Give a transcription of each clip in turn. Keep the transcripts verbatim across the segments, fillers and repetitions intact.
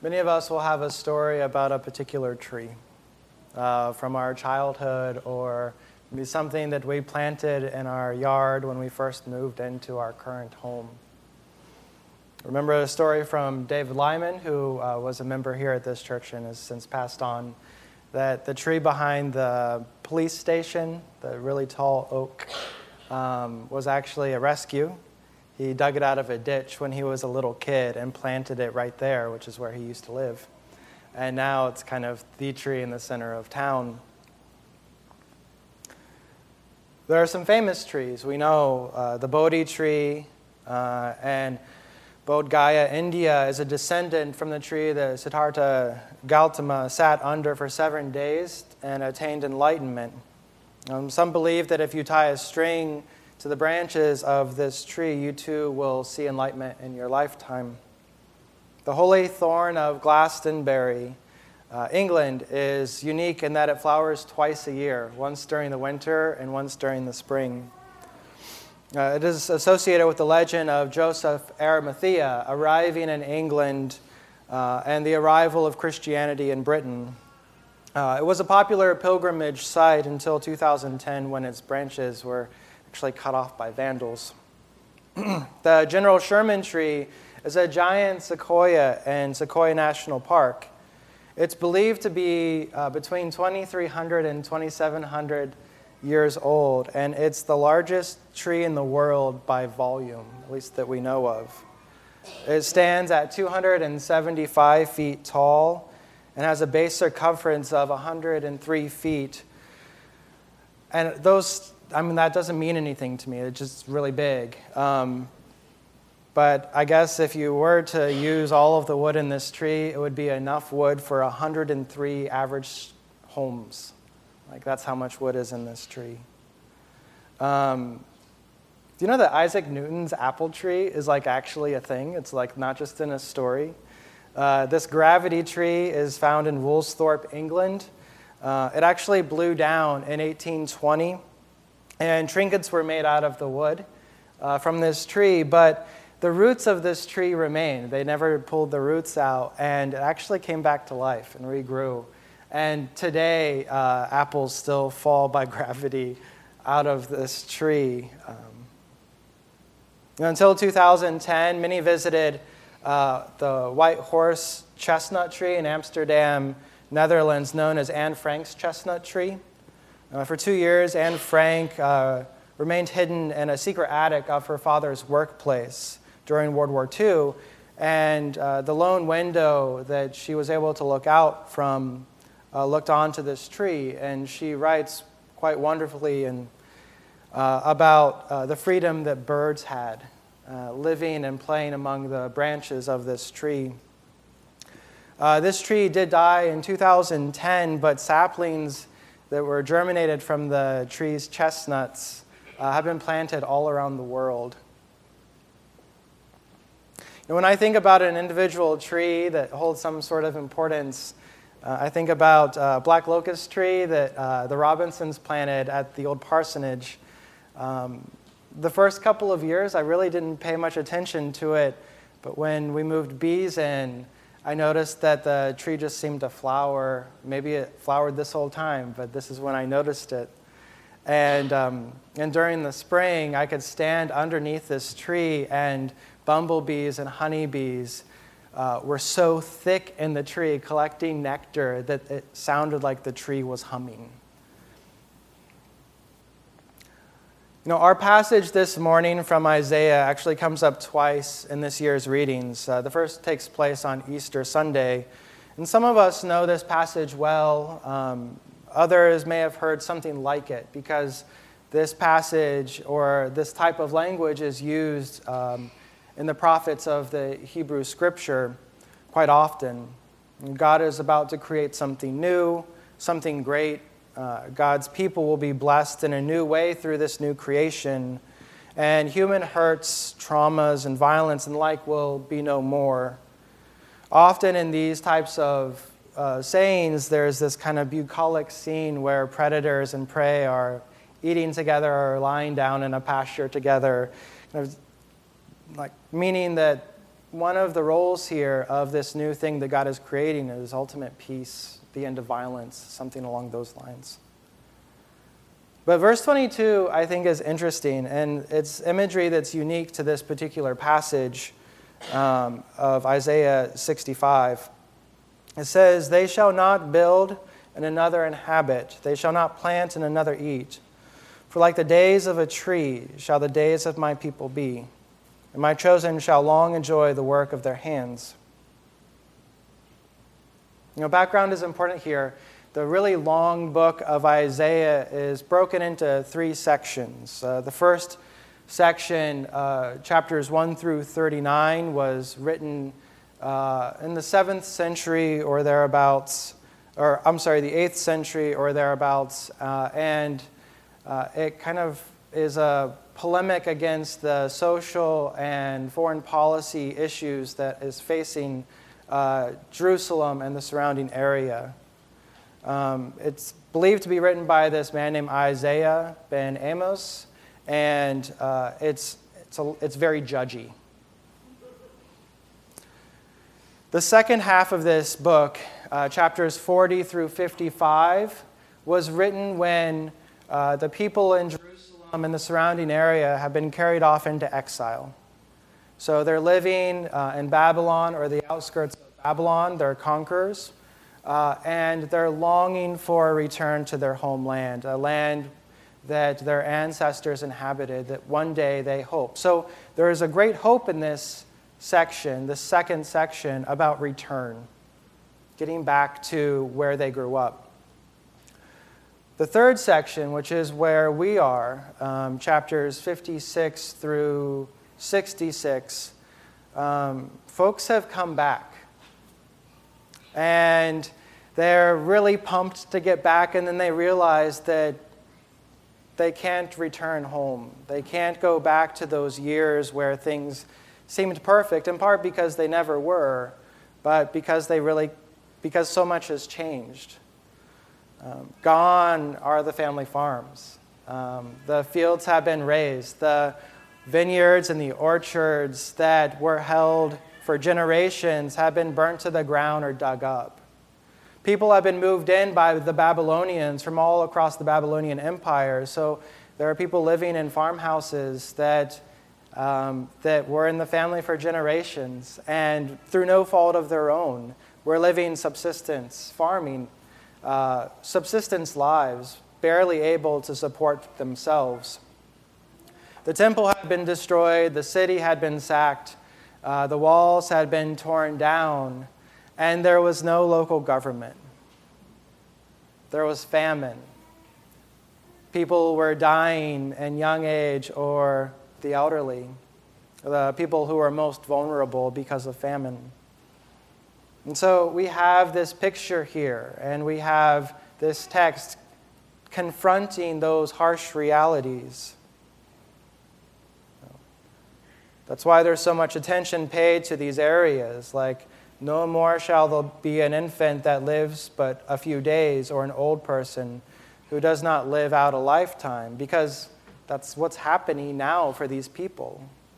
Many of us will have a story about a particular tree uh, from our childhood, or maybe something that we planted in our yard when we first moved into our current home. Remember a story from David Lyman, who uh, was a member here at this church and has since passed on, that the tree behind the police station, the really tall oak, um, was actually a rescue. He dug it out of a ditch when he was a little kid and planted it right there, which is where he used to live. And now it's kind of the tree in the center of town. There are some famous trees. We know uh, the Bodhi tree, uh, and Bodh Gaya, India, is a descendant from the tree that Siddhartha Gautama sat under for seven days and attained enlightenment. Um, some believe that if you tie a string to the branches of this tree, you too will see enlightenment in your lifetime. The holy thorn of Glastonbury, uh, England, is unique in that it flowers twice a year, once during the winter and once during the spring. Uh, it is associated with the legend of Joseph Arimathea arriving in England uh, and the arrival of Christianity in Britain. Uh, it was a popular pilgrimage site until two thousand ten, when its branches were actually cut off by vandals. The General Sherman tree is a giant sequoia in Sequoia National Park. It's believed to be uh, between twenty-three hundred and twenty-seven hundred years old, and it's the largest tree in the world by volume, at least that we know of. It stands at two hundred seventy-five feet tall and has a base circumference of one hundred three feet. And those, I mean, that doesn't mean anything to me. It's just really big. Um, but I guess if you were to use all of the wood in this tree, it would be enough wood for one hundred three average homes. Like, that's how much wood is in this tree. Um, do you know that Isaac Newton's apple tree is like actually a thing? It's like not just in a story. Uh, this gravity tree is found in Woolsthorpe, England. Uh, it actually blew down in eighteen twenty, and trinkets were made out of the wood uh, from this tree, but the roots of this tree remained. They never pulled the roots out, and it actually came back to life and regrew. And today, uh, apples still fall by gravity out of this tree. Um, until two thousand ten, many visited uh, the white horse chestnut tree in Amsterdam, Netherlands, known as Anne Frank's chestnut tree. Uh, for two years, Anne Frank uh, remained hidden in a secret attic of her father's workplace during World War Two, and uh, the lone window that she was able to look out from uh, looked onto this tree, and she writes quite wonderfully and uh, about uh, the freedom that birds had, uh, living and playing among the branches of this tree. Uh, this tree did die in two thousand ten, but saplings that were germinated from the tree's chestnuts uh, have been planted all around the world. And when I think about an individual tree that holds some sort of importance, uh, I think about a black locust tree that uh, the Robinsons planted at the old parsonage. Um, the first couple of years, I really didn't pay much attention to it, but when we moved bees in, I noticed that the tree just seemed to flower. Maybe it flowered this whole time, but this is when I noticed it. And um, and during the spring, I could stand underneath this tree, and bumblebees and honeybees uh, were so thick in the tree collecting nectar that it sounded like the tree was humming. You know, our passage this morning from Isaiah actually comes up twice in this year's readings. Uh, the first takes place on Easter Sunday, and some of us know this passage well. Um, others may have heard something like it, because this passage or this type of language is used um, in the prophets of the Hebrew Scripture quite often. God is about to create something new, something great. Uh, God's people will be blessed in a new way through this new creation, and human hurts, traumas, and violence and like will be no more. Often in these types of uh, sayings, there's this kind of bucolic scene where predators and prey are eating together or lying down in a pasture together, kind of like meaning that one of the roles here of this new thing that God is creating is ultimate peace, the end of violence, something along those lines. But verse twenty-two, I think, is interesting, and it's imagery that's unique to this particular passage um, of Isaiah sixty-five. It says, "They shall not build and another inhabit. They shall not plant and another eat. For like the days of a tree shall the days of my people be, and my chosen shall long enjoy the work of their hands." You know, background is important here. The really long book of Isaiah is broken into three sections. Uh, the first section, uh, chapters one through thirty-nine, was written uh, in the seventh century or thereabouts, or I'm sorry, the eighth century or thereabouts, uh, and uh, it kind of is a polemic against the social and foreign policy issues that is facing uh, Jerusalem and the surrounding area. Um, it's believed to be written by this man named Isaiah ben Amos, and uh, it's, it's, a, it's very judgy. The second half of this book, uh, chapters forty through fifty-five, was written when uh, the people in Jerusalem and the surrounding area have been carried off into exile. So they're living uh, in Babylon or the outskirts of Babylon. They're conquerors. Uh, and they're longing for a return to their homeland, a land that their ancestors inhabited, that one day they hope. So there is a great hope in this section, the second section, about return, getting back to where they grew up. The third section, which is where we are, um, chapters fifty-six through sixty-six, um, folks have come back. And they're really pumped to get back, and then they realize that they can't return home. They can't go back to those years where things seemed perfect, in part because they never were, but because they really, because so much has changed. Um, gone are the family farms. Um, the fields have been razed. The vineyards and the orchards that were held for generations have been burnt to the ground or dug up. People have been moved in by the Babylonians from all across the Babylonian Empire. So there are people living in farmhouses that, um, that were in the family for generations, and through no fault of their own, were living subsistence, farming, uh, subsistence lives, barely able to support themselves. The temple had been destroyed, the city had been sacked, Uh, the walls had been torn down, and there was no local government. There was famine. People were dying in young age or the elderly, the people who were most vulnerable because of famine. And so we have this picture here, and we have this text confronting those harsh realities. That's why there's so much attention paid to these areas, like no more shall there be an infant that lives but a few days, or an old person who does not live out a lifetime, because that's what's happening now for these people.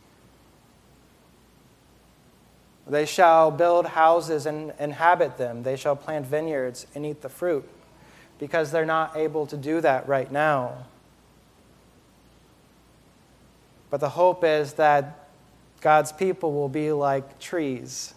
They shall build houses and inhabit them. They shall plant vineyards and eat the fruit, because they're not able to do that right now. But the hope is that God's people will be like trees.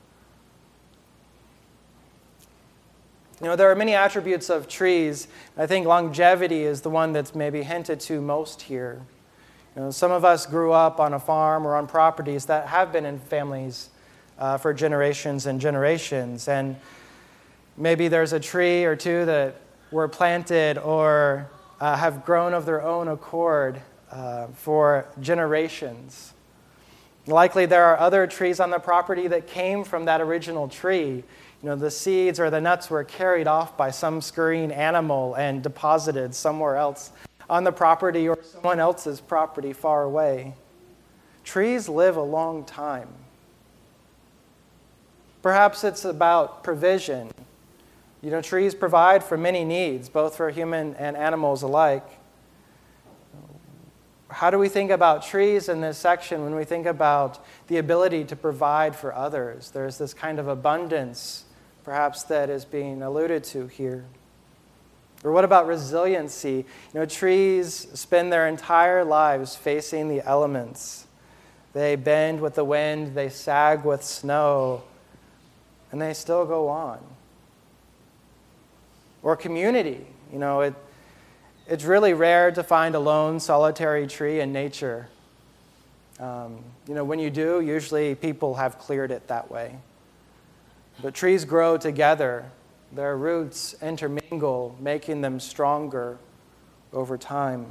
You know, there are many attributes of trees. I think longevity is the one that's maybe hinted to most here. You know, some of us grew up on a farm or on properties that have been in families uh, for generations and generations. And maybe there's a tree or two that were planted or uh, have grown of their own accord uh, for generations. Likely there are other trees on the property that came from that original tree. You know, the seeds or the nuts were carried off by some scurrying animal and deposited somewhere else on the property or someone else's property far away. Trees live a long time. Perhaps it's about provision. You know, trees provide for many needs, both for human and animals alike. how do we think about trees in this section when we think about the ability to provide for others? There's this kind of abundance, perhaps, that is being alluded to here. Or what about resiliency? You know, trees spend their entire lives facing the elements. They bend with the wind, they sag with snow, and they still go on. Or community. You know, it, it's really rare to find a lone, solitary tree in nature. Um, you know, when you do, usually people have cleared it that way. But trees grow together. Their roots intermingle, making them stronger over time.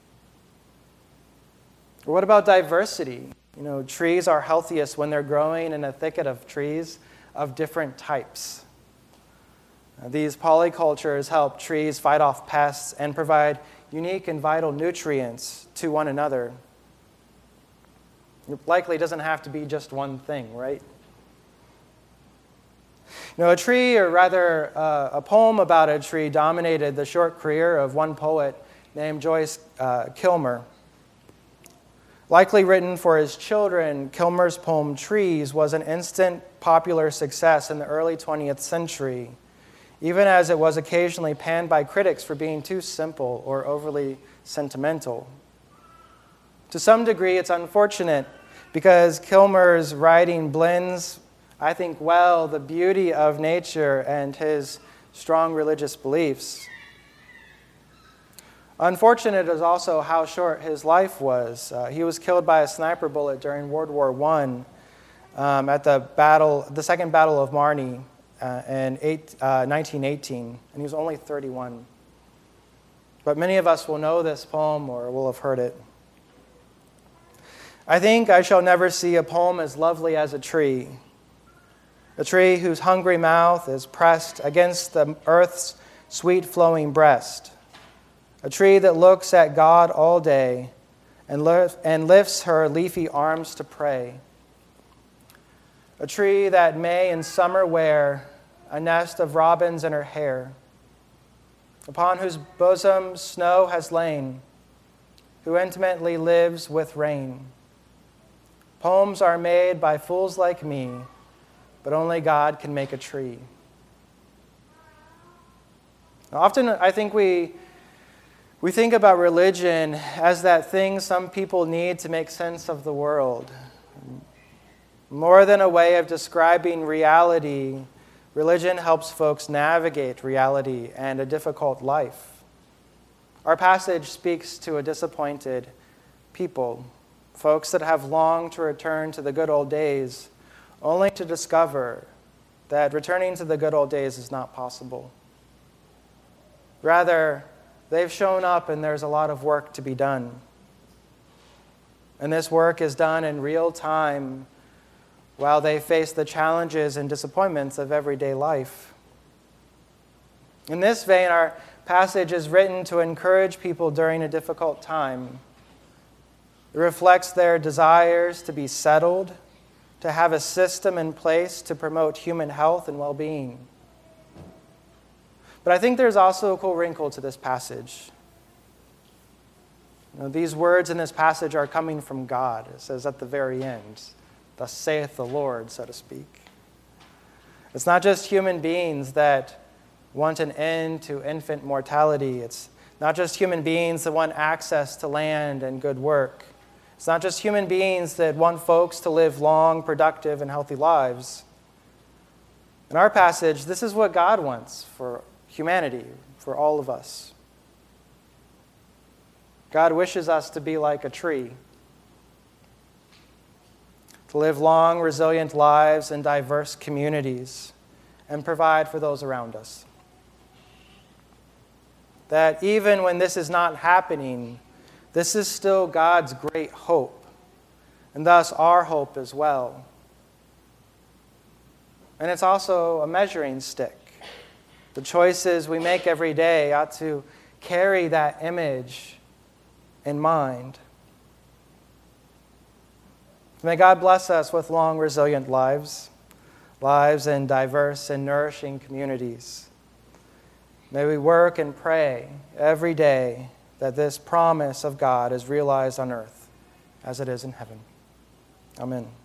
Or what about diversity? You know, trees are healthiest when they're growing in a thicket of trees of different types. Uh, these polycultures help trees fight off pests and provide unique and vital nutrients to one another. It likely doesn't have to be just one thing, right? You know, a tree, or rather uh, a poem about a tree, dominated the short career of one poet named Joyce uh, Kilmer. Likely written for his children, Kilmer's poem Trees was an instant popular success in the early twentieth century, even as it was occasionally panned by critics for being too simple or overly sentimental. To some degree, it's unfortunate because Kilmer's writing blends, I think, well, the beauty of nature and his strong religious beliefs. Unfortunate is also how short his life was. Uh, he was killed by a sniper bullet during World War One um, at the battle, the Second Battle of Marne uh, in eight, uh, nineteen eighteen, and he was only thirty-one. But many of us will know this poem or will have heard it. I think I shall never see a poem as lovely as a tree. A tree whose hungry mouth is pressed against the earth's sweet flowing breast. A tree that looks at God all day and, li- and lifts her leafy arms to pray. A tree that may in summer wear a nest of robins in her hair, upon whose bosom snow has lain, who intimately lives with rain. Poems are made by fools like me, but only God can make a tree. Often I think we, we think about religion as that thing some people need to make sense of the world. More than a way of describing reality, religion helps folks navigate reality and a difficult life. Our passage speaks to a disappointed people, folks that have longed to return to the good old days, only to discover that returning to the good old days is not possible. Rather, they've shown up and there's a lot of work to be done. And this work is done in real time while they face the challenges and disappointments of everyday life. In this vein, our passage is written to encourage people during a difficult time. It reflects their desires to be settled, to have a system in place to promote human health and well-being. But I think there's also a cool wrinkle to this passage. You know, these words in this passage are coming from God. It says at the very end, "Thus saith the Lord," so to speak. It's not just human beings that want an end to infant mortality. It's not just human beings that want access to land and good work. It's not just human beings that want folks to live long, productive, and healthy lives. In our passage, this is what God wants for humanity, for all of us. God wishes us to be like a tree, to live long, resilient lives in diverse communities and provide for those around us. That even when this is not happening, this is still God's great hope, and thus our hope as well. And it's also a measuring stick. The choices we make every day ought to carry that image in mind. May God bless us with long, resilient lives, lives in diverse and nourishing communities. May we work and pray every day that this promise of God is realized on earth as it is in heaven. Amen.